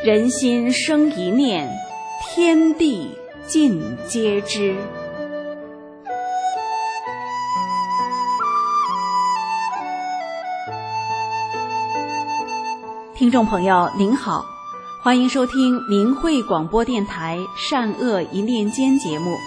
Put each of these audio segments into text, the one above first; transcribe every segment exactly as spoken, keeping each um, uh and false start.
人心生一念，天地尽皆知。听众朋友您好，欢迎收听明慧广播电台善恶一念间节目。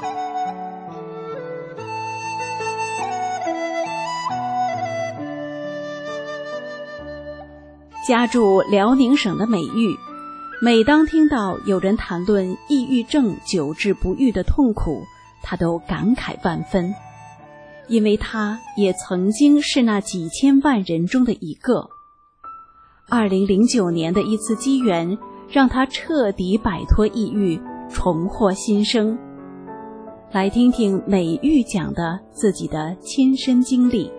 家住辽宁省的美玉，每当听到有人谈论抑郁症久治不愈的痛苦，他都感慨万分，因为他也曾经是那几千万人中的一个。二零零九年的一次机缘，让他彻底摆脱抑郁，重获新生。来听听美玉讲的自己的亲身经历。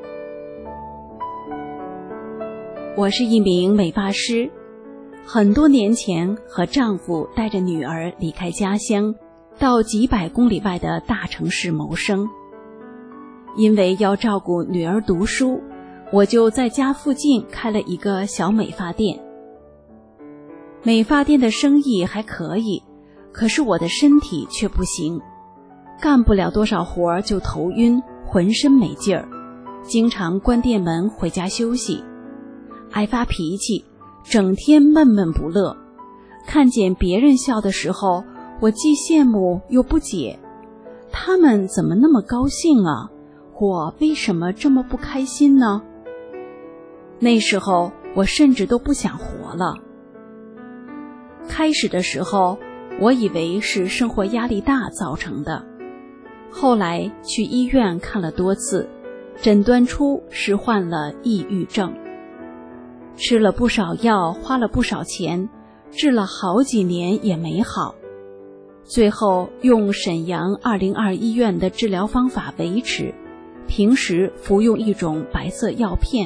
我是一名美发师，很多年前和丈夫带着女儿离开家乡，到几百公里外的大城市谋生。因为要照顾女儿读书，我就在家附近开了一个小美发店。美发店的生意还可以，可是我的身体却不行，干不了多少活就头晕，浑身没劲儿，经常关店门回家休息，爱发脾气，整天闷闷不乐。看见别人笑的时候，我既羡慕又不解，他们怎么那么高兴啊？我为什么这么不开心呢？那时候我甚至都不想活了。开始的时候，我以为是生活压力大造成的，后来去医院看了多次，诊断出是患了抑郁症。吃了不少药，花了不少钱，治了好几年也没好。最后用沈阳二零二医院的治疗方法维持，平时服用一种白色药片。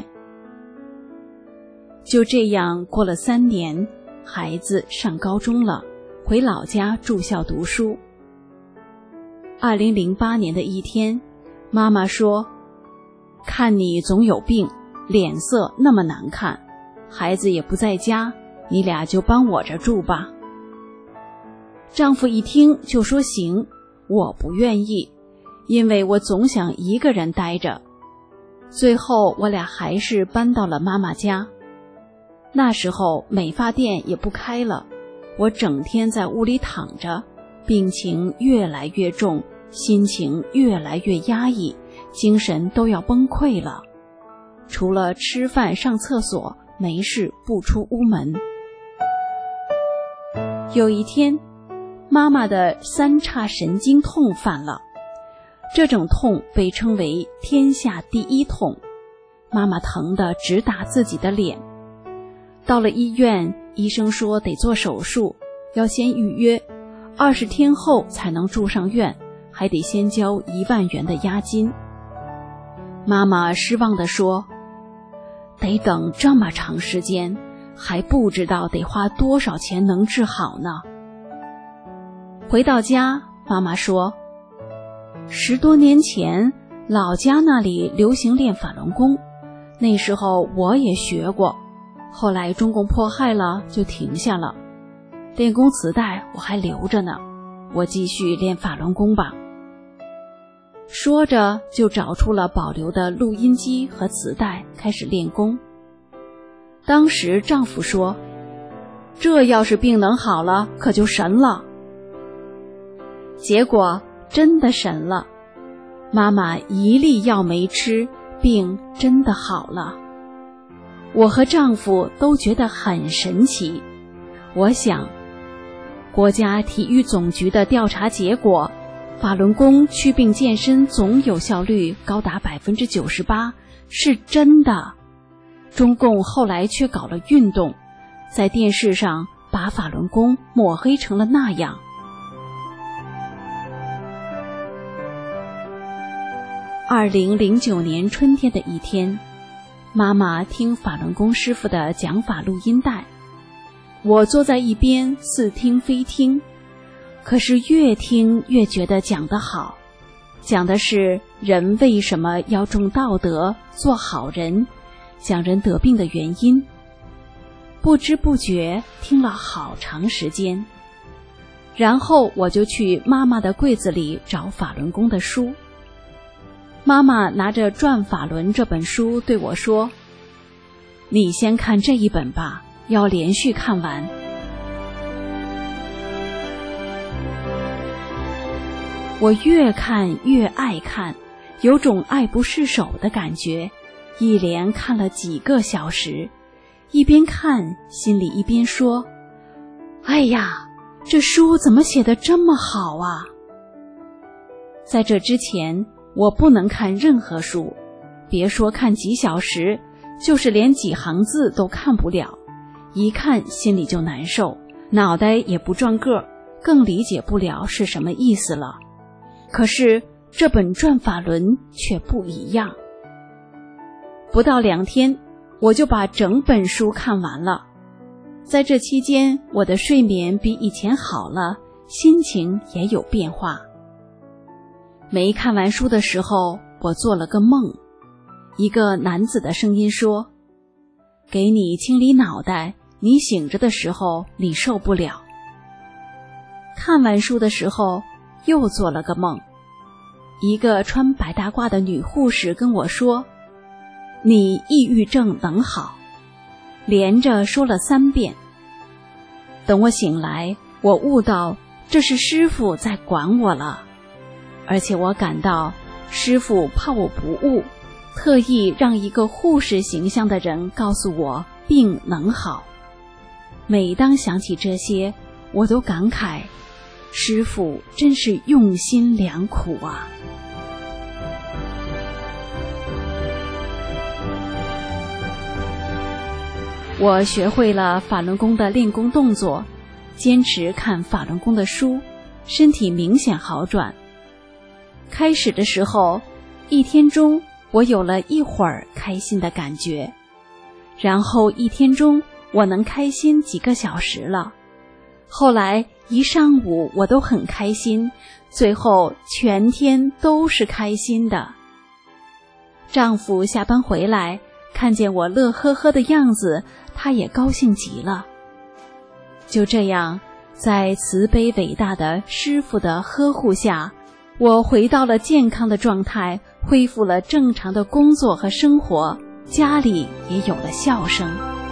就这样过了三年，孩子上高中了，回老家住校读书。二零零八年的一天，妈妈说：“看你总有病，脸色那么难看，孩子也不在家，你俩就帮我这住吧。”丈夫一听就说行，我不愿意，因为我总想一个人待着。最后我俩还是搬到了妈妈家。那时候美发店也不开了，我整天在屋里躺着，病情越来越重，心情越来越压抑，精神都要崩溃了。除了吃饭上厕所，没事不出屋门。有一天，妈妈的三叉神经痛犯了，这种痛被称为天下第一痛，妈妈疼得直打自己的脸。到了医院，医生说得做手术，要先预约，二十天后才能住上院，还得先交一万元的押金。妈妈失望地说：“得等这么长时间，还不知道得花多少钱能治好呢。”回到家，妈妈说：“十多年前，老家那里流行练法轮功，那时候我也学过，后来中共迫害了，就停下了。练功磁带我还留着呢，我继续练法轮功吧。”说着就找出了保留的录音机和磁带，开始练功。当时丈夫说：“这要是病能好了，可就神了。”结果真的神了，妈妈一粒药没吃，病真的好了。我和丈夫都觉得很神奇。我想，国家体育总局的调查结果，法轮功祛病健身总有效率高达 百分之九十八， 是真的。中共后来却搞了运动，在电视上把法轮功抹黑成了那样。二零零九年春天的一天，妈妈听法轮功师傅的讲法录音带，我坐在一边似听非听，可是越听越觉得讲得好，讲的是人为什么要重道德，做好人，讲人得病的原因。 不知不觉听了好长时间。然后我就去妈妈的柜子里找法轮功的书。妈妈拿着《转法轮》这本书对我说：“你先看这一本吧，要连续看完。”我越看越爱看，有种爱不释手的感觉，一连看了几个小时，一边看心里一边说：“哎呀，这书怎么写得这么好啊！”在这之前，我不能看任何书，别说看几小时，就是连几行字都看不了，一看心里就难受，脑袋也不转个，更理解不了是什么意思了。可是这本《转法轮》却不一样，不到两天，我就把整本书看完了。在这期间，我的睡眠比以前好了，心情也有变化。没看完书的时候，我做了个梦，一个男子的声音说：“给你清理脑袋，你醒着的时候你受不了。”看完书的时候，又做了个梦，一个穿白大褂的女护士跟我说：“你抑郁症能好。”连着说了三遍。等我醒来，我悟到这是师父在管我了，而且我感到师父怕我不悟，特意让一个护士形象的人告诉我病能好。每当想起这些，我都感慨师父真是用心良苦啊。我学会了法轮功的练功动作，坚持看法轮功的书，身体明显好转。开始的时候，一天中我有了一会儿开心的感觉，然后一天中我能开心几个小时了，后来一上午我都很开心，最后全天都是开心的。丈夫下班回来，看见我乐呵呵的样子，他也高兴极了。就这样，在慈悲伟大的师父的呵护下，我回到了健康的状态，恢复了正常的工作和生活，家里也有了笑声。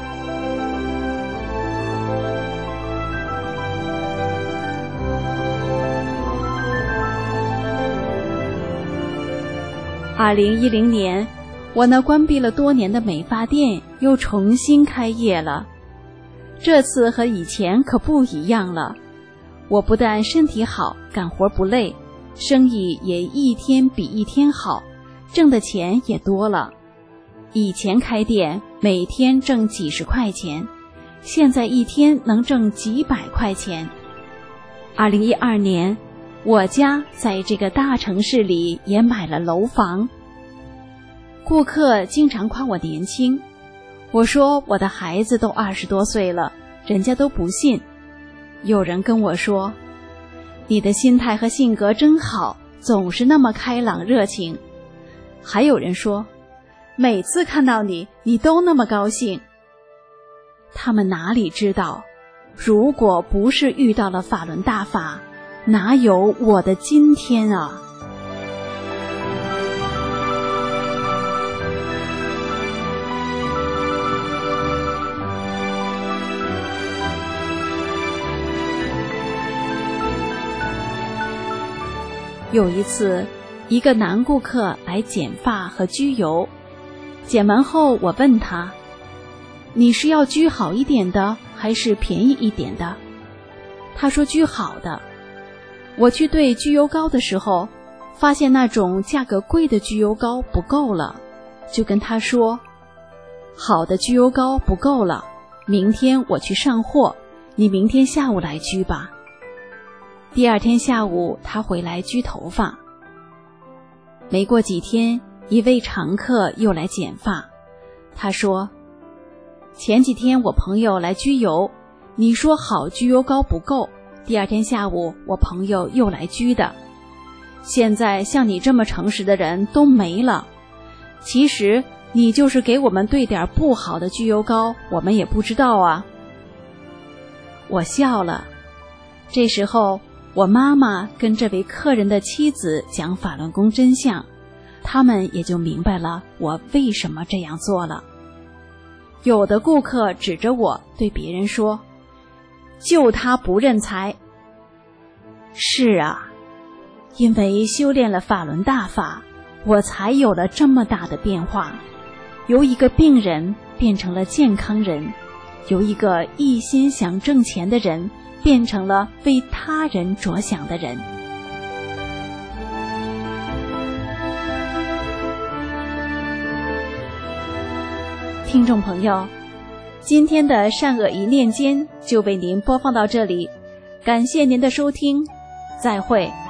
二零一零年，我那关闭了多年的美发店又重新开业了。这次和以前可不一样了，我不但身体好，干活不累，生意也一天比一天好，挣的钱也多了。以前开店每天挣几十块钱，现在一天能挣几百块钱。二零一二年，我家在这个大城市里也买了楼房。顾客经常夸我年轻，我说我的孩子都二十多岁了，人家都不信。有人跟我说，你的心态和性格真好，总是那么开朗热情。还有人说，每次看到你，你都那么高兴。他们哪里知道，如果不是遇到了法轮大法，哪有我的今天啊。有一次，一个男顾客来剪发和焗油，剪完后我问他，你是要焗好一点的还是便宜一点的？他说焗好的。我去兑焗油膏的时候，发现那种价格贵的焗油膏不够了，就跟他说，好的焗油膏不够了，明天我去上货，你明天下午来焗吧。第二天下午，他回来焗头发。没过几天，一位常客又来剪发，他说，前几天我朋友来焗油，你说好焗油膏不够，第二天下午我朋友又来焗的。现在像你这么诚实的人都没了。其实你就是给我们兑点不好的焗油膏，我们也不知道啊。我笑了。这时候我妈妈跟这位客人的妻子讲法轮功真相，他们也就明白了我为什么这样做了。有的顾客指着我对别人说，就他不认财。是啊，因为修炼了法轮大法，我才有了这么大的变化，由一个病人变成了健康人，由一个一心想挣钱的人变成了为他人着想的人。听众朋友，今天的善恶一念间就为您播放到这里，感谢您的收听，再会。